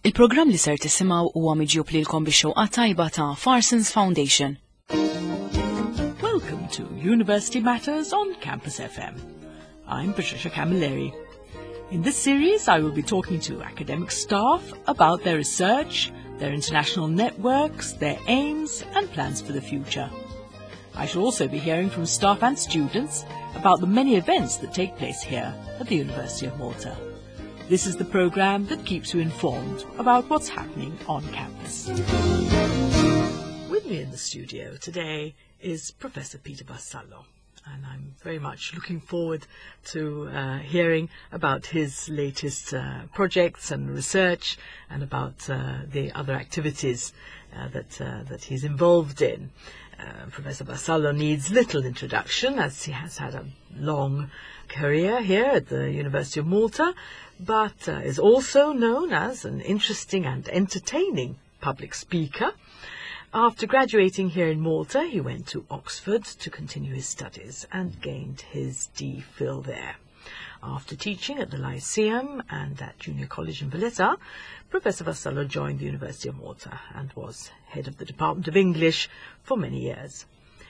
Il-programm li ser tisimgħu huwa miġjub lilkom bix-xewqa tajba ta' Farsons Foundation. Welcome to University Matters on Campus FM. I'm Patricia Camilleri. In this series, I will be talking to academic staff about their research, their international networks, their aims and plans for the future. I shall also be hearing from staff and students about the many events that take place here at the University of Malta. This is the programme that keeps you informed about what's happening on campus. With me in the studio today is Professor Peter Vassallo, and I'm very much looking forward to hearing about his latest projects and research and about the other activities that he's involved in. Professor Vassallo needs little introduction as he has had a long career here at the University of Malta, but is also known as an interesting and entertaining public speaker. After graduating here in Malta, he went to Oxford to continue his studies and gained his DPhil there. After teaching at the Lyceum and at Junior College in Valletta, Professor Vassallo joined the University of Malta and was head of the Department of English for many years.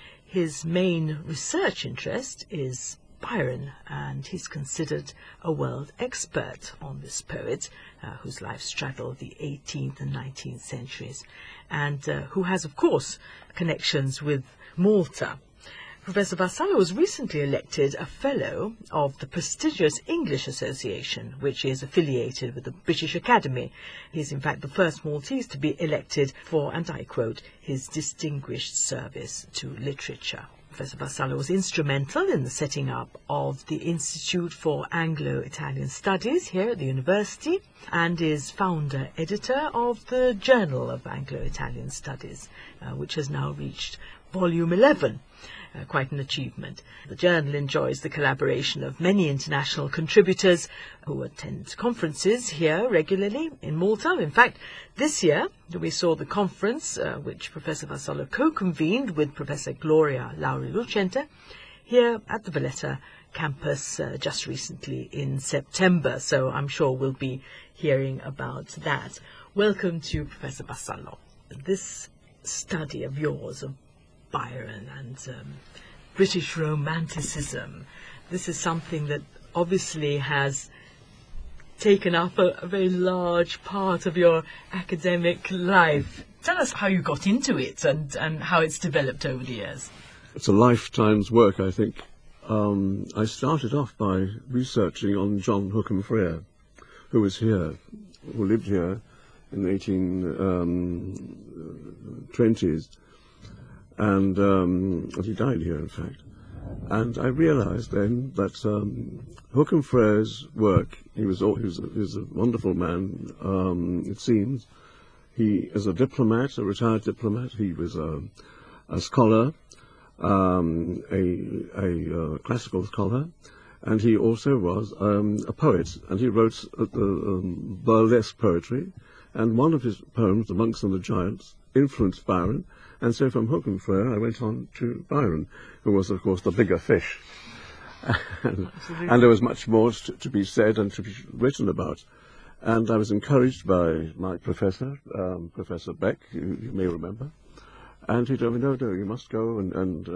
His main research interest is Byron, and he's considered a world expert on this poet whose life straddled the 18th and 19th centuries, and who has, of course, connections with Malta. Professor Vassallo was recently elected a Fellow of the prestigious English Association, which is affiliated with the British Academy. He is, in fact, the first Maltese to be elected for, and I quote, his distinguished service to literature. Professor Vassallo was instrumental in the setting up of the Institute for Anglo-Italian Studies here at the university and is founder-editor of the Journal of Anglo-Italian Studies, which has now reached volume 11. Quite an achievement. The journal enjoys the collaboration of many international contributors who attend conferences here regularly in Malta. In fact, this year we saw the conference which Professor Vassallo co-convened with Professor Gloria Lauri-Lucente here at the Valletta campus just recently in September. So I'm sure we'll be hearing about that. Welcome to Professor Vassallo. This study of yours of Byron and British Romanticism. This is something that obviously has taken up a very large part of your academic life. Tell us how you got into it and how it's developed over the years. It's a lifetime's work, I think. I started off by researching on John Hookham Frere, who was here, who lived here in the 1820s. And he died here, in fact. And I realized then that Hookham Frere's work, he was a wonderful man, it seems. He is a diplomat, a retired diplomat. He was a scholar, a classical scholar, and he also was a poet. And he wrote burlesque poetry, and one of his poems, The Monks and the Giants, influenced Byron. And so from Hookham Frere I went on to Byron, who was, of course, the bigger fish. and there was much more to be said and to be written about. And I was encouraged by my professor, Professor Beck, you may remember. And he told me, no, you must go and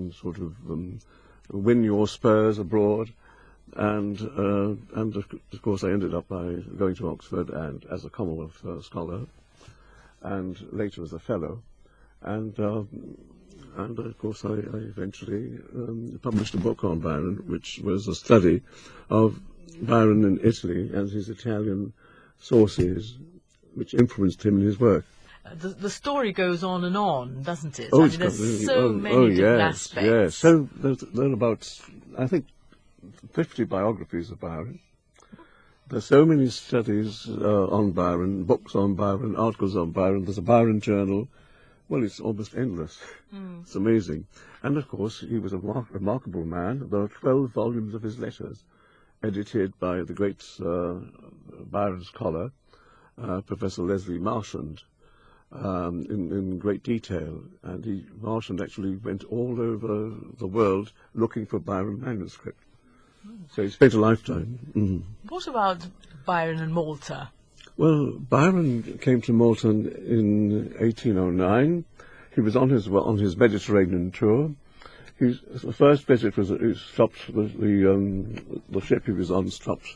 win your spurs abroad. And of course I ended up by going to Oxford and as a Commonwealth scholar, and later as a fellow. And of course I eventually published a book on Byron, which was a study of Byron in Italy and his Italian sources, which influenced him in his work. The story goes on, doesn't it? Oh, there's so many different aspects. Yes. So there are about, I think, 50 biographies of Byron. There's so many studies on Byron, books on Byron, articles on Byron. There's a Byron journal. Well, it's almost endless. It's amazing. And, of course, he was a remarkable man. There are 12 volumes of his letters, edited by the great Byron scholar, Professor Leslie Marchand, in great detail. And Marchand actually went all over the world looking for Byron manuscript. So he spent a lifetime. What about Byron and Malta? Well, Byron came to Malta in 1809. He was on his Mediterranean tour. The first visit was he stopped the ship he was on stopped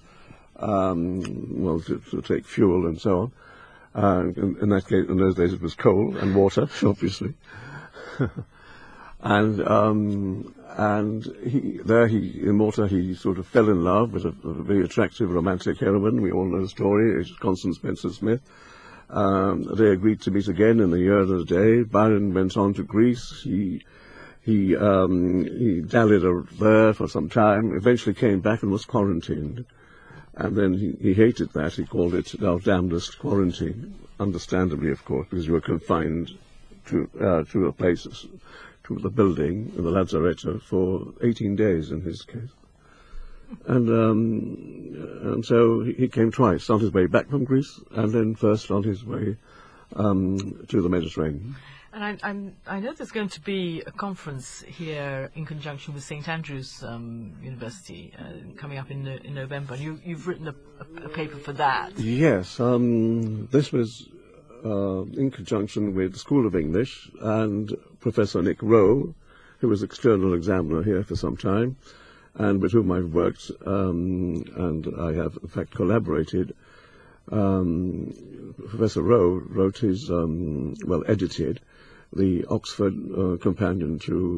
to take fuel and so on. In that case, in those days, it was coal and water, obviously. And in Malta he sort of fell in love with a very attractive romantic heroine. We all know the story. It's Constance Spencer Smith. They agreed to meet again in the year and a day. Byron went on to Greece. He dallied there for some time. Eventually came back and was quarantined. And then he hated that. He called it "Thou damnedest quarantine." Understandably, of course, because you were confined to a place, to the building in the Lazaretto for 18 days in his case. And so he came twice, on his way back from Greece, and then first on his way to the Mediterranean. And I know there's going to be a conference here in conjunction with St Andrews University coming up in November. You've written a paper for that. Yes, this was in conjunction with the School of English and Professor Nick Rowe, who was external examiner here for some time, and with whom I've worked, and I have in fact collaborated. Professor Rowe wrote his, edited the Oxford Companion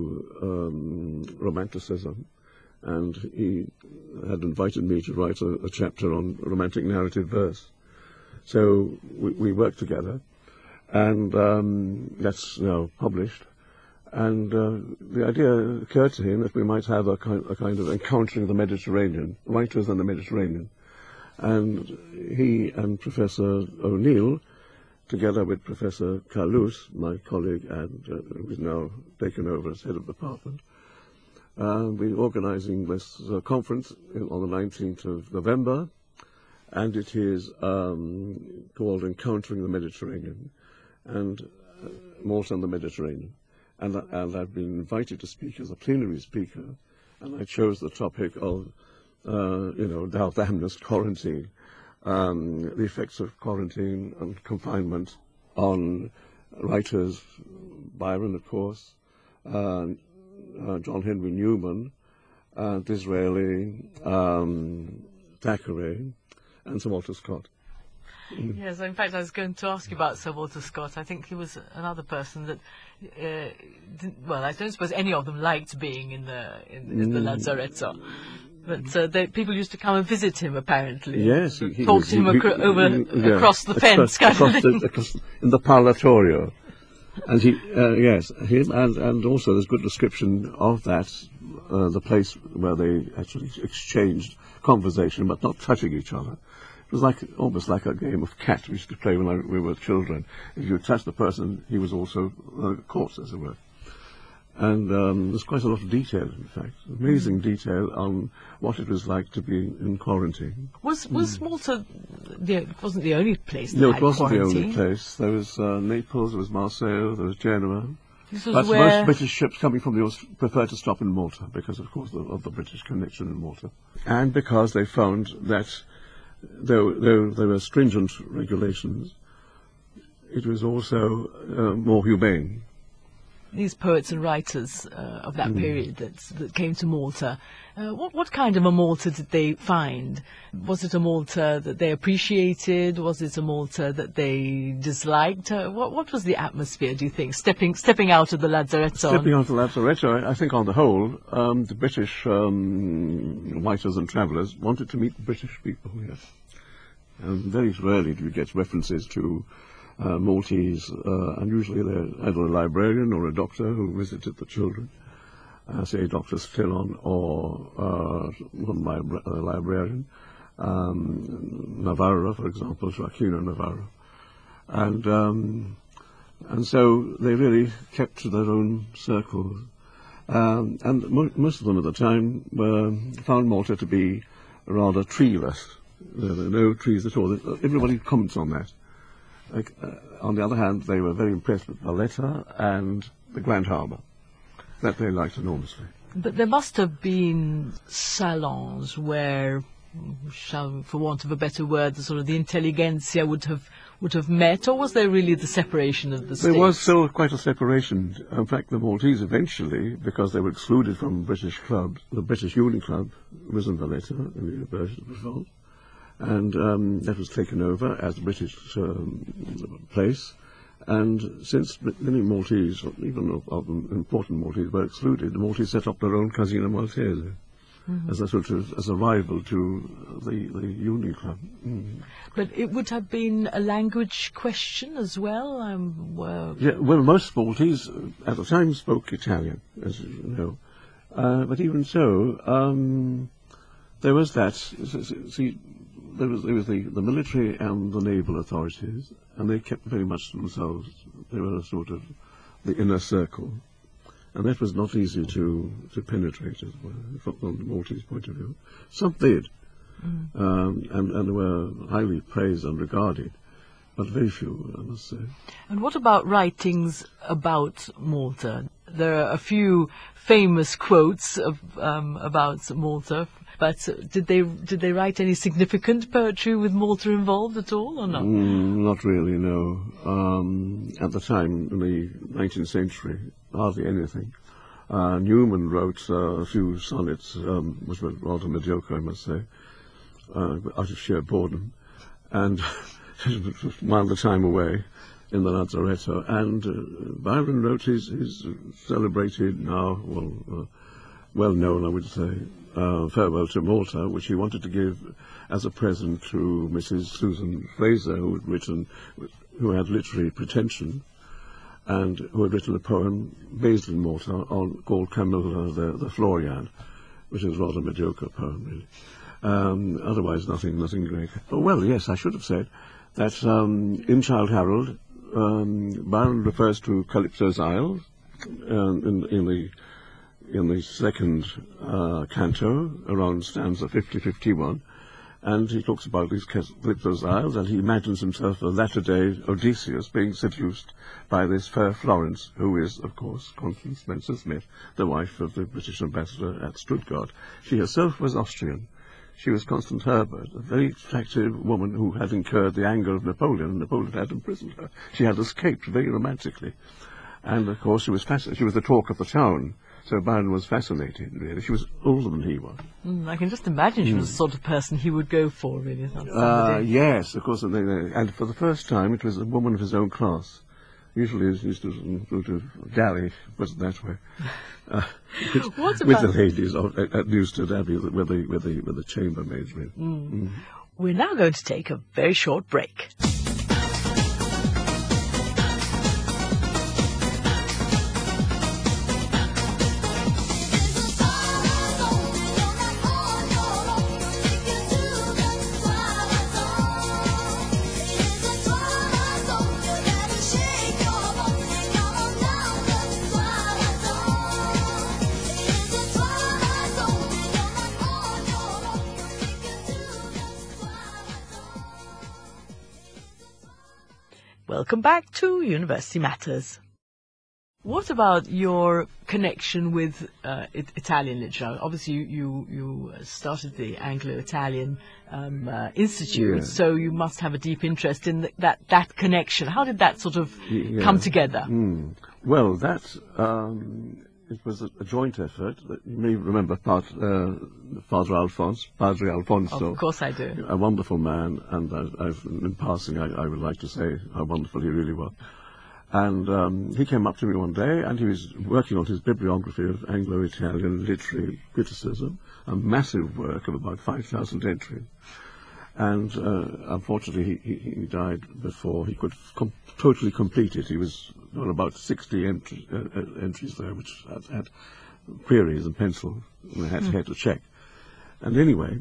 to Romanticism, and he had invited me to write a chapter on romantic narrative verse. So we worked together, and that's now published. And the idea occurred to him that we might have a kind of encountering the Mediterranean, writers in the Mediterranean. And he and Professor O'Neill, together with Professor Carluce, my colleague, and who is now taken over as head of department, we're organising this conference on the 19th of November, and it is called Encountering the Mediterranean, and Malta and the Mediterranean. And I've been invited to speak as a plenary speaker, and I chose the topic of, thou damnedest quarantine, the effects of quarantine and confinement on writers, Byron, of course, John Henry Newman, Disraeli, Thackeray, and Sir Walter Scott. Yes, in fact, I was going to ask you about Sir Walter Scott. I think he was another person that, I don't suppose any of them liked being in the Lazaretto. But people used to come and visit him, apparently. Yes, talk to him across the fence, in the parlatorio. And him, and also there's good description of that, the place where they actually exchanged conversation, but not touching each other. It was almost like a game of cat we used to play when we were children. If you touched the person, he was also caught, as it were. And there's quite a lot of detail, in fact, amazing detail on what it was like to be in quarantine. Was Malta? It wasn't the only place. No, it wasn't the only place. There was Naples, there was Marseille, there was Genoa. But most British ships coming from the East preferred to stop in Malta because, of course, of the British connection in Malta, and because they found that though there were stringent regulations, it was also more humane. These poets and writers of that period that came to Malta, what kind of a Malta did they find? Was it a Malta that they appreciated? Was it a Malta that they disliked? What was the atmosphere, do you think, stepping out of the Lazaretto? Stepping out of the Lazaretto, I think on the whole, the British writers and travellers wanted to meet British people, yes. Very rarely do you get references to Maltese, and usually they're either a librarian or a doctor who visited the children, say Dr. Stillon or one librarian, Navarro, for example, Joaquino Navarro. And so they really kept to their own circles. And most of them at the time found Malta to be rather treeless. There were no trees at all. Everybody comments on that. On the other hand, they were very impressed with Valletta and the Grand Harbour. That they liked enormously. But there must have been salons where for want of a better word, the sort of the intelligentsia would have met, or was there really the separation of the states? There was still quite a separation. In fact, the Maltese eventually, because they were excluded from British clubs, the British Union Club was in Valletta, in the University of Revolt, and that was taken over as a British place. And since many Maltese, even of important Maltese, were excluded, the Maltese set up their own Casino Maltese as a sort of as a rival to the Union Club. But it would have been a language question as well. Yeah, well, most Maltese at the time spoke Italian, as you know, but even so, there was that. See, there was the military and the naval authorities, and they kept very much to themselves. They were a sort of the inner circle. And that was not easy to penetrate, as well, from the Maltese point of view. Some did, and they were highly praised and regarded, but very few, I must say. And what about writings about Malta? There are a few famous quotes about Malta, but did they write any significant poetry with Malta involved at all, or not? Not really, no. At the time, in the 19th century, hardly anything. Newman wrote a few sonnets, which were rather mediocre, I must say, out of sheer boredom, and while the time away in the Lazaretto. And Byron wrote his celebrated, now well known, I would say, Farewell to Malta, which he wanted to give as a present to Mrs. Susan Fraser, who had literary pretension, and who had written a poem based in Malta called Camilla the Florian, which is a rather mediocre poem, really. Otherwise, nothing great. Oh, well, yes, I should have said that in Childe Harold, Byron refers to Calypso's Isles in the second canto, around stanza 50-51, and he talks about these Calypso's Isles, and he imagines himself a latter-day Odysseus being seduced by this fair Florence, who is, of course, Constance Spencer-Smith, the wife of the British ambassador at Stuttgart. She herself was Austrian. She was Constance Herbert, a very attractive woman who had incurred the anger of Napoleon, and Napoleon had imprisoned her. She had escaped very romantically. And, of course, she was fascinated. She was the talk of the town. So Byron was fascinated, really. She was older than he was. I can just imagine she was the sort of person he would go for, really. Yes, of course. And for the first time, it was a woman of his own class. Usually he used to sort of dally, put it that way, with the ladies at Newstead Abbey, where the chambermaids were. We're now going to take a very short break. Welcome back to University Matters. What about your connection with Italian literature? Obviously, you started the Anglo-Italian Institute, so you must have a deep interest in that connection. How did that sort of come together? Well, it was a joint effort. You may remember Padre Alfonso. Of course I do. A wonderful man, and in passing, I would like to say how wonderful he really was. And he came up to me one day, and he was working on his bibliography of Anglo-Italian literary criticism, a massive work of about 5,000 entries. And unfortunately, he died before he could totally complete it. He was on about 60 entries there, which had queries and pencil, and I had to check. And anyway,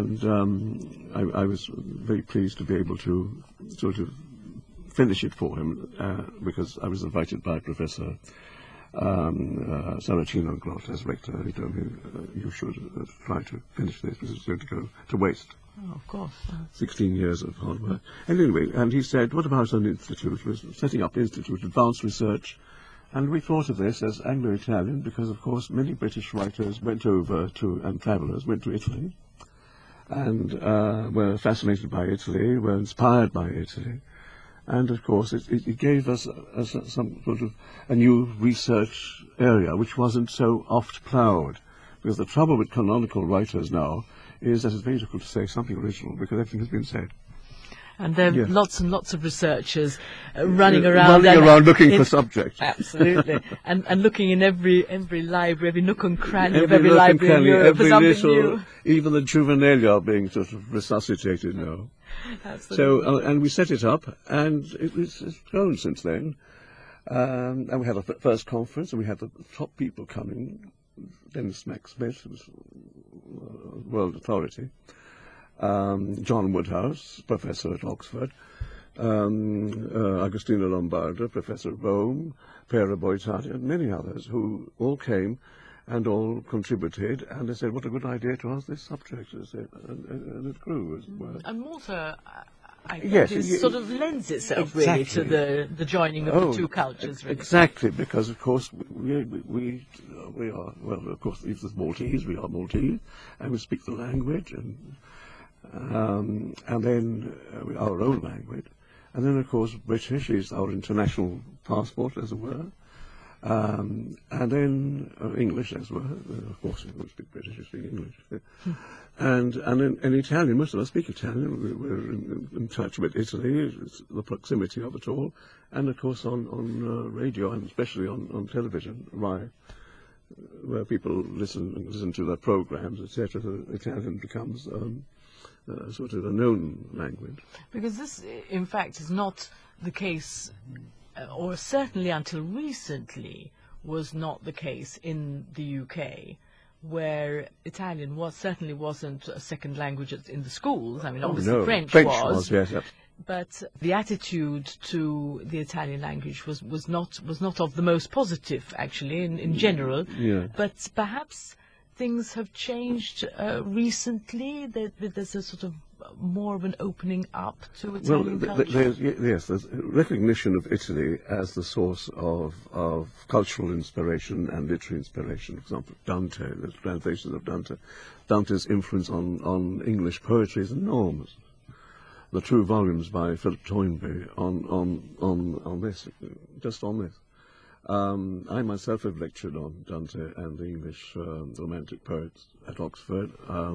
I was very pleased to be able to sort of finish it for him, because I was invited by Professor Saracino Grot as rector. He told me, you should try to finish this, because it's going to go to waste. Oh, of course. 16 years of hard work. And anyway, and he said, what about an institute? We're setting up institute, advanced research. And we thought of this as Anglo-Italian because, of course, many British writers went over to, and travellers went to Italy. and were fascinated by Italy, were inspired by Italy. And of course, it gave us some sort of a new research area, which wasn't so oft-ploughed. Because the trouble with canonical writers now is that it's very difficult to say something original, because everything has been said. And there are Yes. lots and lots of researchers running around Looking for subjects. Absolutely, and looking in every library, every nook and cranny of Every every nook and library in cranny, Europe for every something little, new. even the juvenilia are being sort of resuscitated now. Absolutely. So, and we set it up, and it's grown since then. And we had our first conference, and we had the top people coming. Dennis Mack Smith, who was a world authority. John Woodhouse, professor at Oxford. Agostino Lombardo, professor at Rome. Piero Boitati, and many others who all came and all contributed, and they said, what a good idea to ask this subject, they said, and it grew as well. And Malta, I think, Yes, sort of lends itself exactly. really to the joining of the two cultures, really. Exactly, because of course we are, well, of course, if there's Maltese, we are Maltese, and we speak the language, and then our own language. And then, of course, British is our international passport, as it were. And then English, as well. Of course, we don't speak British, we speak English. And then Italian, most of us speak Italian. We're in touch with Italy, it's the proximity of it all. And, of course, on radio, and especially on television, where people listen to their programs, etc., the Italian becomes sort of a known language. Because this, in fact, is not the case, or certainly until recently was not the case in the UK, where Italian certainly wasn't a second language in the schools. I mean, obviously No, French was, yes. but the attitude to the Italian language was not of the most positive, actually, in general. Yeah. But perhaps things have changed recently. There's a sort of more of an opening up to Italian culture. There's recognition of Italy as the source of cultural inspiration and literary inspiration. For example, Dante, the translations of Dante. Dante's influence on English poetry is enormous. The 2 volumes by Philip Toynbee on this, just on this. I myself have lectured on Dante and the English romantic poets at Oxford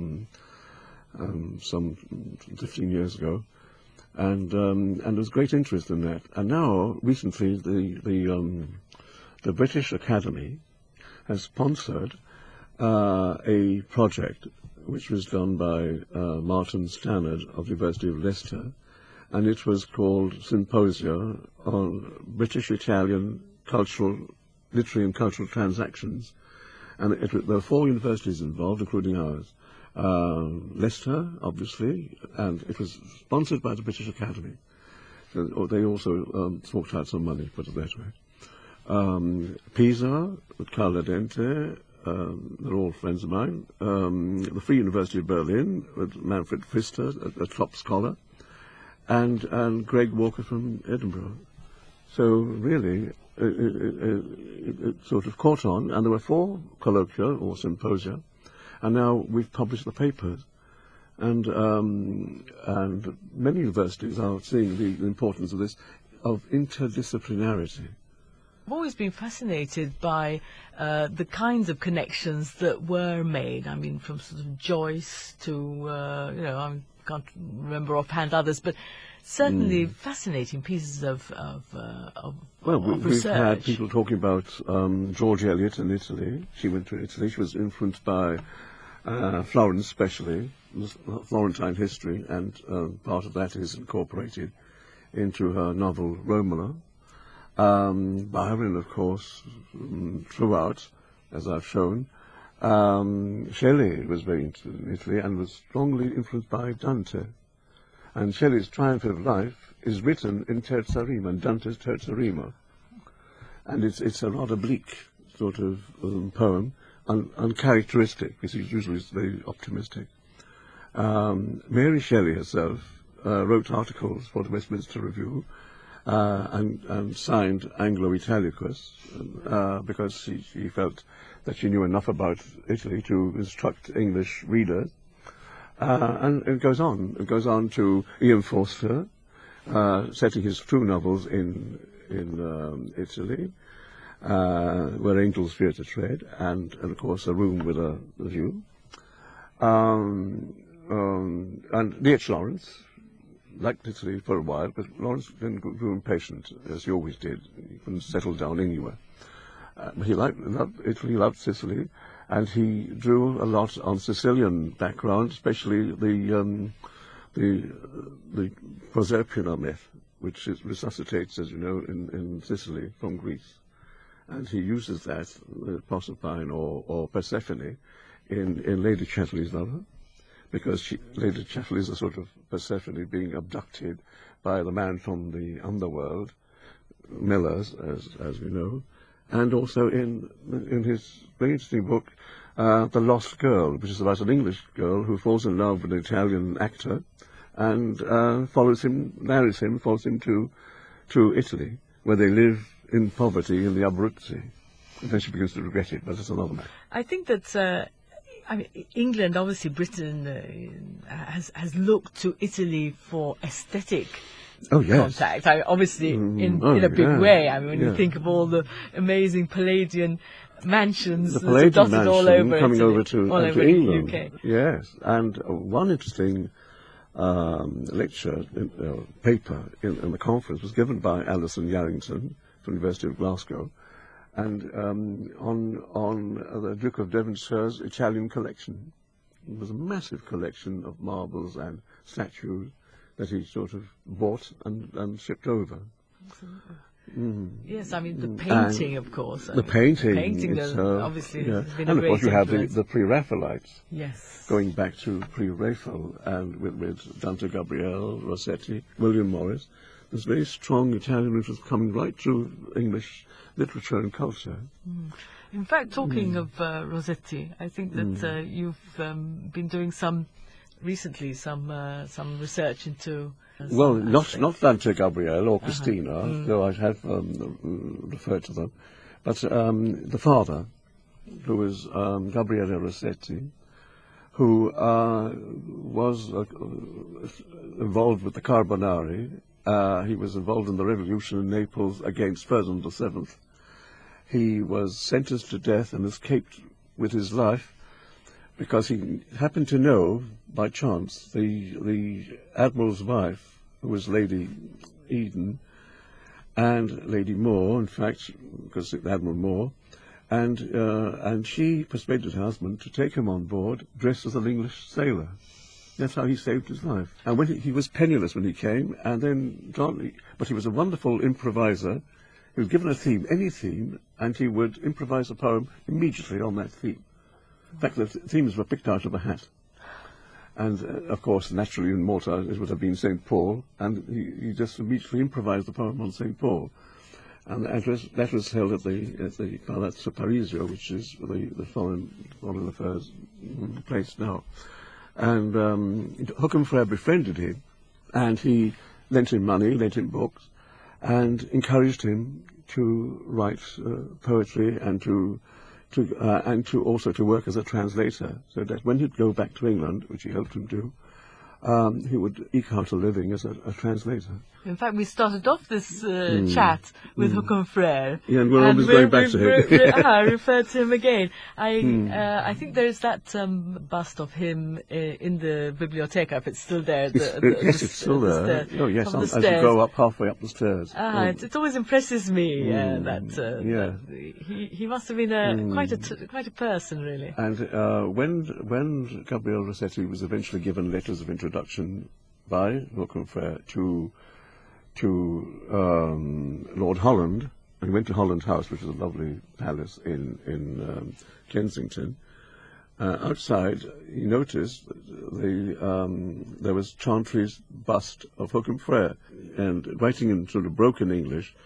some 15 years ago, and there was great interest in that. And now, recently, the British Academy has sponsored a project which was done by Martin Stannard of the University of Leicester, and it was called Symposia on British-Italian Literary and Cultural Transactions. And there were 4 universities involved, including ours. Leicester, obviously, and it was sponsored by the British Academy. So they also forked out some money, put it that way. Pisa, with Carla Dente, they're all friends of mine. The Free University of Berlin, with Manfred Pfister, a top scholar, and Greg Walker from Edinburgh. So really, it sort of caught on, and there were 4 colloquia or symposia, and now we've published the papers, and many universities are seeing the importance of this, of interdisciplinarity. I've always been fascinated by the kinds of connections that were made. I mean, from sort of Joyce to, I can't remember offhand others, but certainly fascinating pieces of we've research. had people talking about George Eliot in Italy. She went to Italy. She was influenced by Florence, especially, Florentine history, and part of that is incorporated into her novel Romola. Byron, of course, throughout, as I've shown. Shelley was very into Italy and was strongly influenced by Dante. And Shelley's Triumph of Life is written in terza rima, in Dante's terza rima. And it's a rather bleak sort of poem, uncharacteristic, because he's usually very optimistic. Mary Shelley herself wrote articles for the Westminster Review, and signed Anglo-Italicus because she felt that she knew enough about Italy to instruct English readers. And it goes on. It goes on to Ian Forster, setting his true novels in Italy, where angels fear to tread, and of course A Room with a View. And D.H. Lawrence liked Italy for a while, but Lawrence then grew impatient, as he always did. He couldn't settle down anywhere. But he loved Italy, loved Sicily, and he drew a lot on Sicilian background, especially the Proserpina myth, which resuscitates, as you know, in Sicily from Greece. And he uses that, Proserpine or Persephone, in Lady Chatterley's Lover, because Lady Chatterley is a sort of Persephone being abducted by the man from the underworld, Millers, as we know, and also in his very interesting book, The Lost Girl, which is about an English girl who falls in love with an Italian actor, and marries him, follows him to Italy, where they live in poverty in the Abruzzi. And then she begins to regret it, but that's another matter. I think that England, obviously Britain, has looked to Italy for aesthetic contact. Obviously, in a big way. I mean, when you think of all the amazing Palladian mansions the Palladian dotted mansion all over coming Italy, over to England. the UK. Yes, and one interesting paper in the conference was given by Alison Yarrington from the University of Glasgow, and on the Duke of Devonshire's Italian collection. It was a massive collection of marbles and statues that he sort of bought and shipped over. Absolutely. Mm. Yes, I mean the painting, of course. The painting obviously has been and a of course you great have influence. the pre-Raphaelites. Yes. Going back to pre-Raphael, and with Dante Gabriel, Rossetti, William Morris, there's very strong Italian influence coming right through English literature and culture. Mm. In fact, talking of Rossetti, I think that you've been doing some research into. Well, not Dante Gabriel or Christina, though I have referred to them, but the father, who was Gabriele Rossetti, who was involved with the Carbonari. He was involved in the revolution in Naples against Ferdinand VII. He was sentenced to death and escaped with his life because he happened to know, by chance, the admiral's wife, who was Lady Eden, and Lady Moore, in fact, because Admiral Moore, and she persuaded her husband to take him on board dressed as an English sailor. That's how he saved his life. And when he was penniless when he came, and then but he was a wonderful improviser. He was given a theme, any theme, and he would improvise a poem immediately on that theme. In fact, the themes were picked out of a hat. And, of course, naturally in Malta it would have been St. Paul, and he just immediately improvised the poem on St. Paul. And that was held at the Palazzo Parisio, which is the foreign affairs place now. And Håkon Frere befriended him, and he lent him money, lent him books, and encouraged him to write poetry and to also to work as a translator, so that when he'd go back to England, which he hoped him to, he would eke out a living as a translator. In fact, we started off this chat with Håkon Frere. Yeah, and we're always going back to him. I referred to him again. I think there's that bust of him in the Biblioteca, if it's still there. Yes, it's still there. Oh, yes, as you go up halfway up the stairs. It always impresses me that he must have been quite a person, really. And when Gabriele Rossetti was eventually given letters of introduction by Håkon Frere to Lord Holland, and he went to Holland House, which is a lovely palace in Kensington. Outside, he noticed there was Chantry's bust of Håkon Frere, and writing in sort of broken English,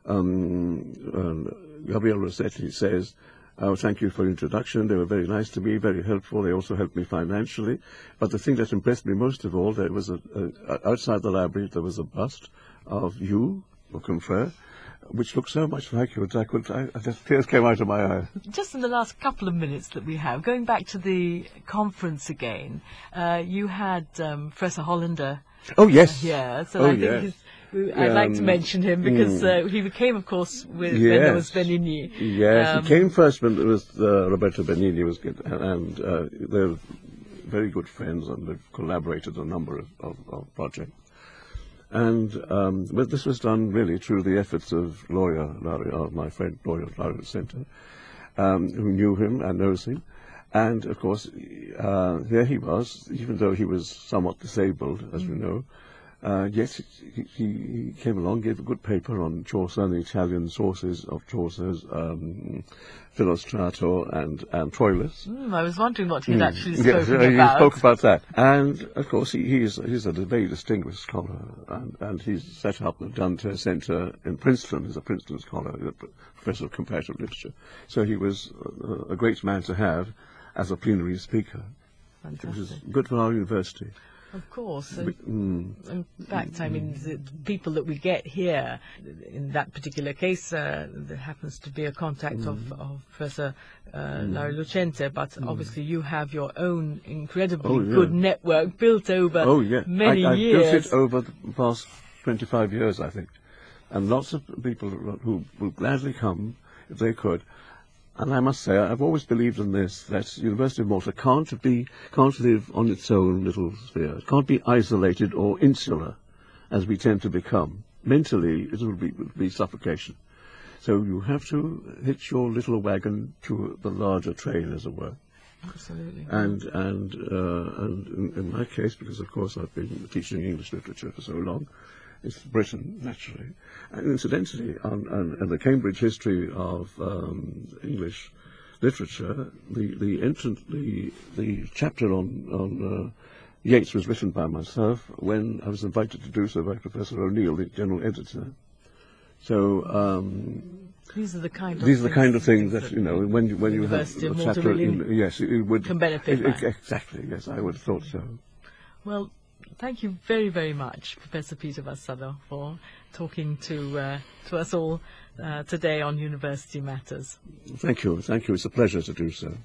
Gabriele Rossetti says, thank you for your introduction. They were very nice to me, very helpful. They also helped me financially. But the thing that impressed me most of all, there was outside the library, there was a bust of you, Håkon Frere, which looked so much like you, tears came out of my eyes. Just in the last couple of minutes that we have, going back to the conference again, you had Professor Hollander. Oh, yes. Yeah, so I think I'd like to mention him because he came, of course, when there was Benigni. Yes, he came first when it was Roberto Benigni was good, and they're very good friends, and they've collaborated on a number of projects. And but this was done really through the efforts of my friend Lawyer Larry Center, who knew him and knows him. And of course, there he was, even though he was somewhat disabled, as we know. Yes, he came along, gave a good paper on Chaucer and the Italian sources of Chaucer's Philostrato and Troilus. I was wondering what he'd actually spoken about. He spoke about that. And of course, he's a very distinguished scholar, and he's set up the Dante Center in Princeton. He's a Princeton scholar, a professor of comparative literature. So he was a great man to have as a plenary speaker. Fantastic. Which is good for our university. Of course. In fact, I mean, the people that we get here, in that particular case, there happens to be a contact of Professor Larry Lucente, but obviously you have your own incredibly good network built over many years. I built it over the past 25 years, I think. And lots of people who will gladly come, if they could. And I must say, I've always believed in this, that University of Malta can't live on its own little sphere. It can't be isolated or insular, as we tend to become. Mentally, it will be suffocation. So you have to hitch your little wagon to the larger train, as it were. Absolutely. And in my case, because of course I've been teaching English literature for so long, it's Britain, naturally. And incidentally, on the Cambridge history of English literature, the chapter on Yeats was written by myself when I was invited to do so by Professor O'Neill, the general editor. So these are the kind of things that when you have a chapter, yes, it would can benefit. Exactly, yes, I would have thought so. Well, thank you very, very much, Professor Peter Vassallo, for talking to us all today on University Matters. Thank you. It's a pleasure to do so.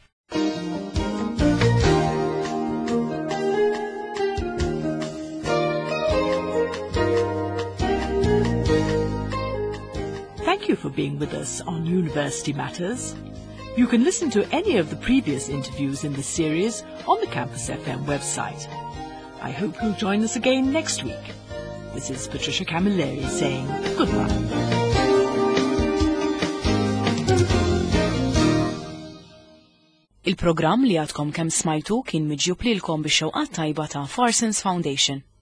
Thank you for being with us on University Matters. You can listen to any of the previous interviews in this series on the Campus FM website. I hope you'll join us again next week. This is Patricia Camilleri saying goodbye. Il-programm li għadkom kemm smajtu kien miġjub lilkom bix-xewqat tajba ta' Farsons Foundation.